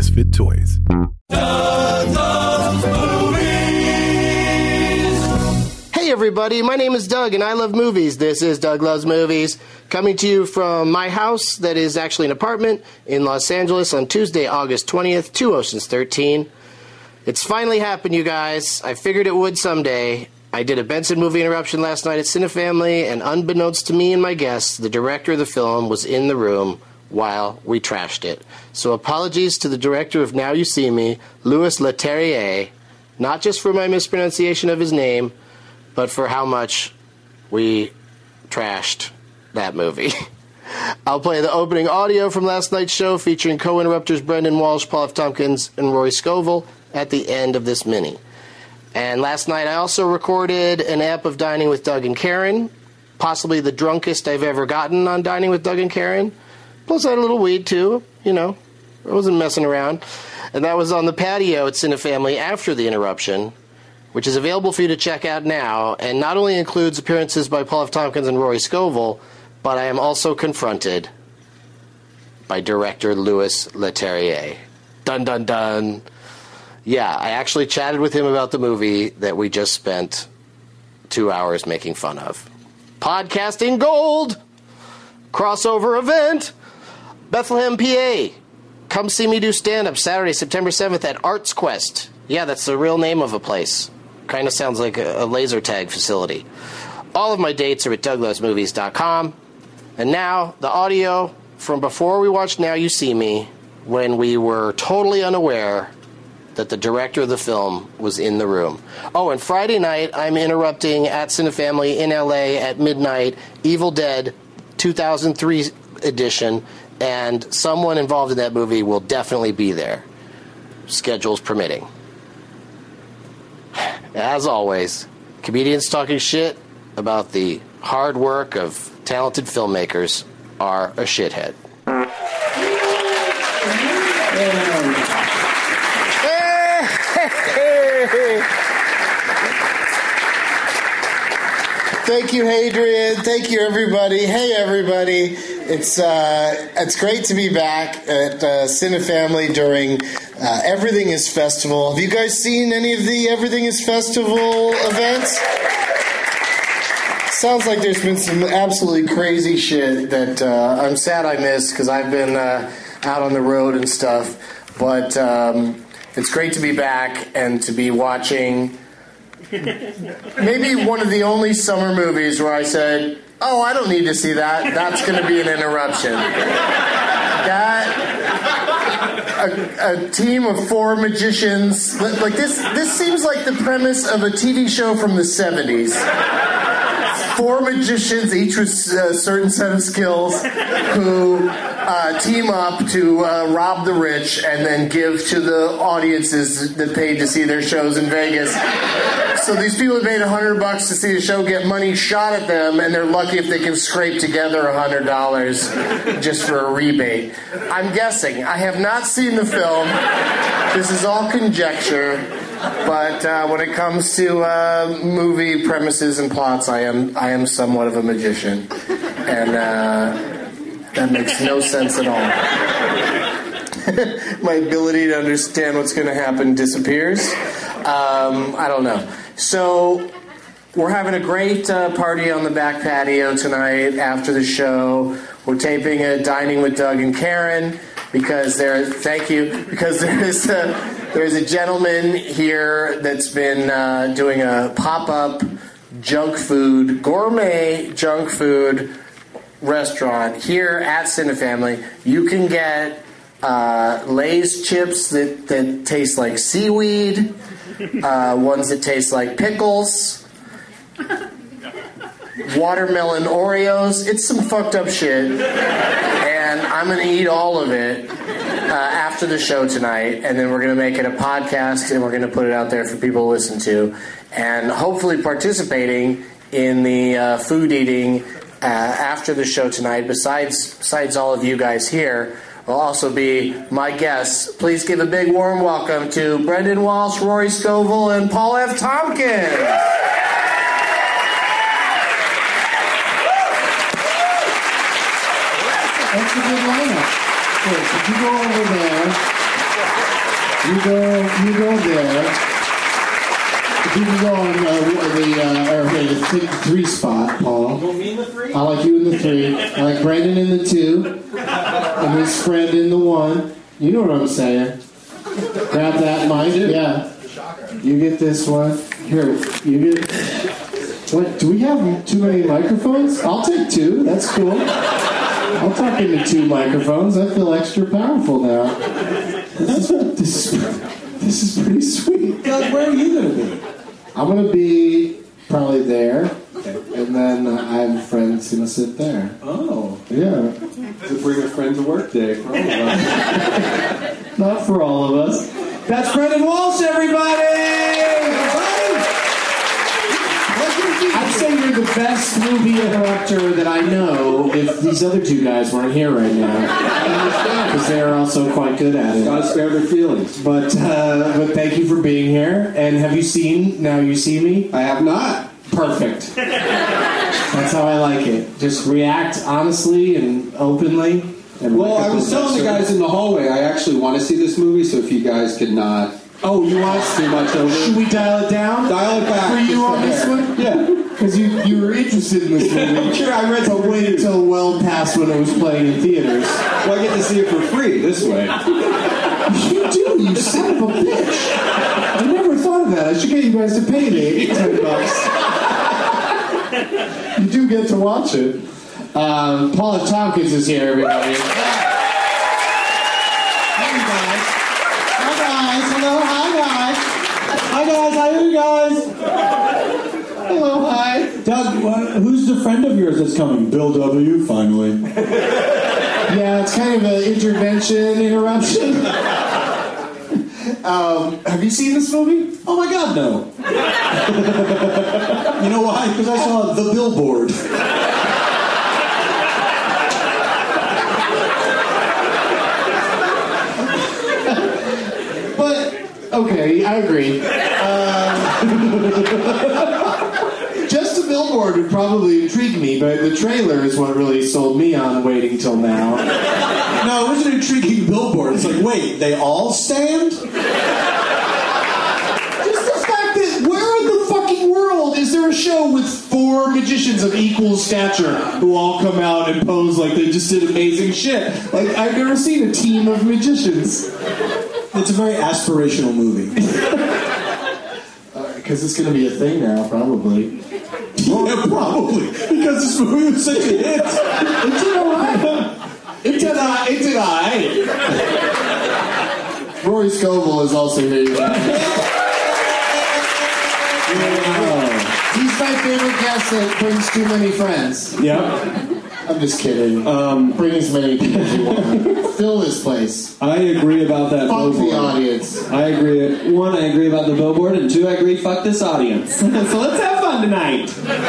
Misfit Toys. Hey everybody, my name is Doug and I love movies. This is Doug Loves Movies, coming to you from my house that is actually an apartment in Los Angeles on Tuesday, August 20th, 2 Oceans 13. It's finally happened, you guys. I figured it would someday. I did a Benson movie interruption last night at Cinefamily, and unbeknownst to me and my guests, the director of the film was in the room while we trashed it. So apologies to the director of Now You See Me, Louis Leterrier, not just for my mispronunciation of his name, but for how much we trashed that movie. I'll play the opening audio from last night's show featuring co-interrupters Brendan Walsh, Paul F. Tompkins, and Rory Scovel at the end of this mini. And last night I also recorded an ep of Dining with Doug and Karen, possibly the drunkest I've ever gotten on Dining with Doug and Karen. Plus I had a little weed too, you know, I wasn't messing around. And that was on the patio at Cinefamily after the interruption, which is available for you to check out now, and not only includes appearances by Paul F. Tompkins and Rory Scovel, but I am also confronted by director Louis Leterrier. Dun dun dun. Yeah, I actually chatted with him about the movie that we just spent 2 hours making fun of. Podcasting Gold! Crossover event! Bethlehem, PA. Come see me do stand-up Saturday, September 7th at Arts Quest. Yeah, that's the real name of a place. Kind of sounds like a laser tag facility. All of my dates are at douglovesmovies.com. And now, the audio from before we watched Now You See Me, when we were totally unaware that the director of the film was in the room. Oh, and Friday night, I'm interrupting at Cinefamily in LA at midnight, Evil Dead 2003 edition, and someone involved in that movie will definitely be there, schedules permitting. As always, comedians talking shit about the hard work of talented filmmakers are a shithead. Thank you, Hadrian. Thank you, everybody. Hey, everybody. It's great to be back at Cinefamily during Everything Is Festival. Have you guys seen any of the Everything Is Festival events? Sounds like there's been some absolutely crazy shit that I'm sad I missed because I've been out on the road and stuff. But it's great to be back and to be watching maybe one of the only summer movies where I said, oh, I don't need to see that. That's going to be an interruption. A team of 4 magicians. Like this seems like the premise of a TV show from the 70s. 4 magicians, each with a certain set of skills, who team up to rob the rich and then give to the audiences that paid to see their shows in Vegas. So these people who paid $100 to see the show get money shot at them, and they're lucky if they can scrape together $100 just for a rebate. I'm guessing. I have not seen the film. This is all conjecture. But when it comes to movie premises and plots, I am somewhat of a magician, and that makes no sense at all. My ability to understand what's going to happen disappears. I don't know. So we're having a great party on the back patio tonight after the show. We're taping a Dining with Doug and Karen because there's a gentleman here that's been doing a pop-up gourmet junk food restaurant here at Cinefamily. You can get Lay's chips that taste like seaweed, ones that taste like pickles, watermelon Oreos. It's some fucked up shit, and I'm going to eat all of it after the show tonight, and then we're going to make it a podcast, and we're going to put it out there for people to listen to, and hopefully participating in the food eating after the show tonight, besides all of you guys here, will also be my guests. Please give a big warm welcome to Brendan Walsh, Rory Scovel, and Paul F. Tompkins. That's a good lineup. Could you go over there? You go there. You can go on the 3 spot, Paul. You want me in the 3? I like you in the 3. I like Brandon in the 2. And his friend in the 1. You know what I'm saying. Grab that mic. Yeah. You get this one. Here, you get... What? Do we have too many microphones? I'll take 2. That's cool. I'll talk into 2 microphones. I feel extra powerful now. This is pretty sweet. Doug, where are you going to be? I'm going to be probably there. And then I have a friend who's going to sit there. Oh. Yeah. To bring a friend to work day for all of us. Not for all of us. That's Brendan Walsh, everybody! I'd say you're the best movie interrupter that I know if these other 2 guys weren't here right now. Because they're also quite good at it. God spare their feelings. But thank you for being here. And have you seen Now You See Me? I have not. Perfect. That's how I like it. Just react honestly and openly. And Well, I was telling the guys in the hallway, I actually want to see this movie, so if you guys could not... Oh, you want too much over? Should we dial it down? Dial it back. For you just on a this hair. one? Yeah. Because you were interested in this movie. I'm sure I read But wait until well past when it was playing in theaters. Well, I get to see it for free this way. You do, you son of a bitch. I never thought of that. I should get you guys to pay me $10. You do get to watch it. Paula Tompkins is here, everybody. Hey, guys. Hi, guys. Hello, hi, guys. Hi, guys. How are you guys? Hello, hi. Doug, who's the friend of yours that's coming? Bill W., finally. Yeah, it's kind of an interruption. Have you seen this movie? Oh my God, no. You know why? Because I saw The Billboard. But, okay, I agree. Just a Billboard would probably intrigue me, but the trailer is what really sold me on waiting till now. No, it was an intriguing billboard. It's like, wait, they all stand? Just the fact that where in the fucking world is there a show with 4 magicians of equal stature who all come out and pose like they just did amazing shit? Like, I've never seen a team of magicians. It's a very aspirational movie. Because it's going to be a thing now, probably. Yeah, probably. Because this movie was such a hit. It did alright. It did alright. Rory Scovel is also here. He's my favorite guest that brings too many friends. Yep. I'm just kidding. Bring as many people as you want. Fill this place. I agree about that Fuck billboard. the audience. I agree. 1, I agree about the billboard, and 2, I agree, fuck this audience. So let's have fun tonight.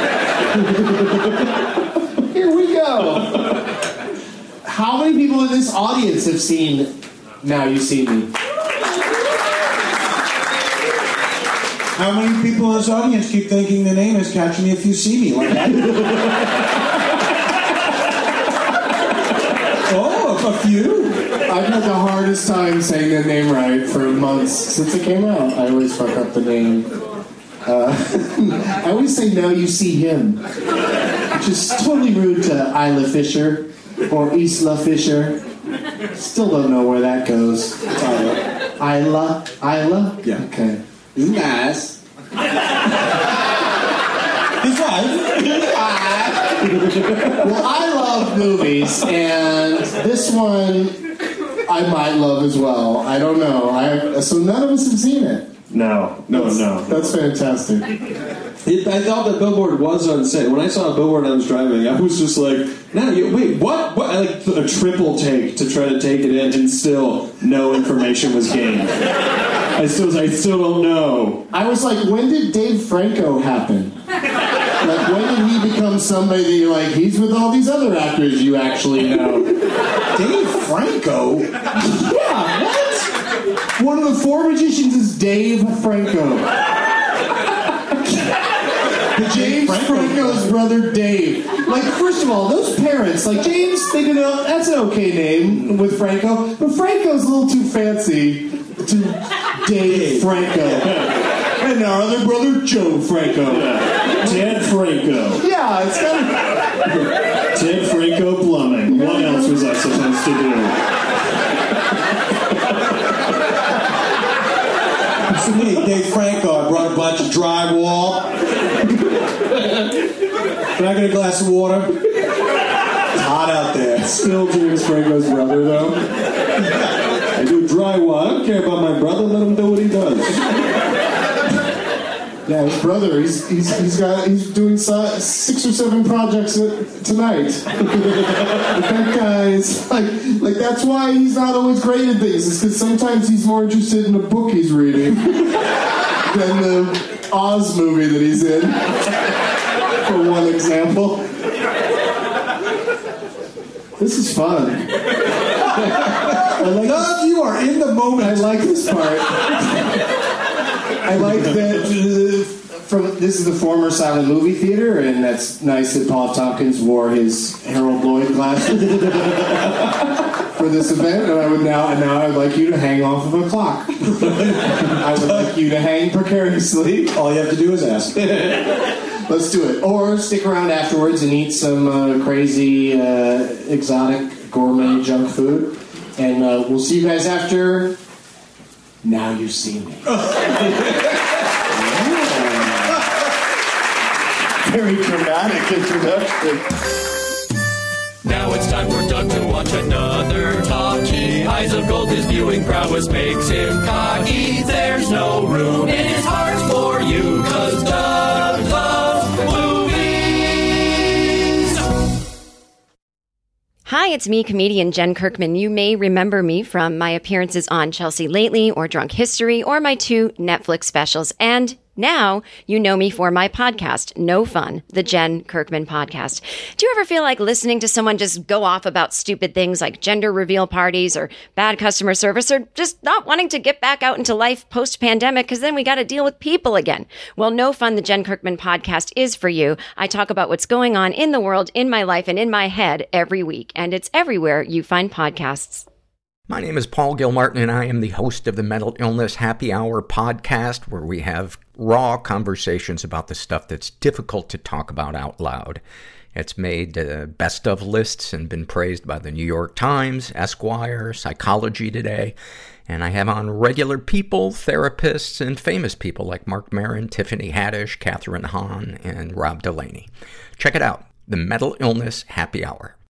Here we go. How many people in this audience have seen Now You See Me? How many people in this audience keep thinking the name is Catch Me If You See Me? Like that? Oh, a few. I've had the hardest time saying that name right for months since it came out. I always fuck up the name. I always say Now You See Him, which is totally rude to Isla Fisher or Isla Fisher. Still don't know where that goes. Isla? Yeah. Okay. Nice. His wife. Well, I love movies, and this one I might love as well. I don't know. So none of us have seen it. No. That's fantastic. I thought that billboard was unsafe. When I saw a billboard and I was driving, I was just like, wait, what? I like a triple take to try to take it in, and still no information was gained. I still don't know. I was like, when did Dave Franco happen? Like, when did he become somebody that you're like, he's with all these other actors you actually know? Dave Franco? Yeah, what? One of the 4 magicians is Dave Franco. The James Franco's brother Dave. Like, first of all, those parents, like James, they did that's an okay name with Franco, but Franco's a little too fancy to Dave Franco. And our other brother Joe Franco. Ted Franco. Yeah, it's kind of... Ted Franco Plumbing. What else was I supposed to do? It's me, Dave Franco. I brought a bunch of drywall. Can I get a glass of water? It's hot out there. Still James Franco's brother, though. I do drywall. I don't care about my brother. Let him do what he does. Yeah, his brother, he's doing 6 or 7 projects tonight. That guy is like that's why he's not always great at things. It's because sometimes he's more interested in a book he's reading than the Oz movie that he's in. For one example. This is fun. Doug, you are in the moment. I like this part. I like that this is the former silent movie theater, and that's nice that Paul Tompkins wore his Harold Lloyd glasses for this event. And I would like you to hang off of a clock. I would like you to hang precariously. All you have to do is ask. Let's do it. Or stick around afterwards and eat some crazy, exotic, gourmet junk food. And we'll see you guys after Now You See Me. Very dramatic introduction. Now it's time for Doug to watch another talkie. Eyes of gold, his viewing prowess makes him cocky. There's no room in his heart for you, 'cause Doug loves movies. Hi, it's me, comedian Jen Kirkman. You may remember me from my appearances on Chelsea Lately or Drunk History or my 2 Netflix specials. And now you know me for my podcast, No Fun, the Jen Kirkman Podcast. Do you ever feel like listening to someone just go off about stupid things like gender reveal parties or bad customer service, or just not wanting to get back out into life post-pandemic because then we got to deal with people again? Well, No Fun, the Jen Kirkman Podcast is for you. I talk about what's going on in the world, in my life, and in my head every week, and it's everywhere you find podcasts. My name is Paul Gilmartin, and I am the host of the Mental Illness Happy Hour podcast, where we have raw conversations about the stuff that's difficult to talk about out loud. It's made best of lists and been praised by the New York Times, Esquire, Psychology Today. And I have on regular people, therapists, and famous people like Mark Maron, Tiffany Haddish, Catherine Hahn, and Rob Delaney. Check it out, the Mental Illness Happy Hour.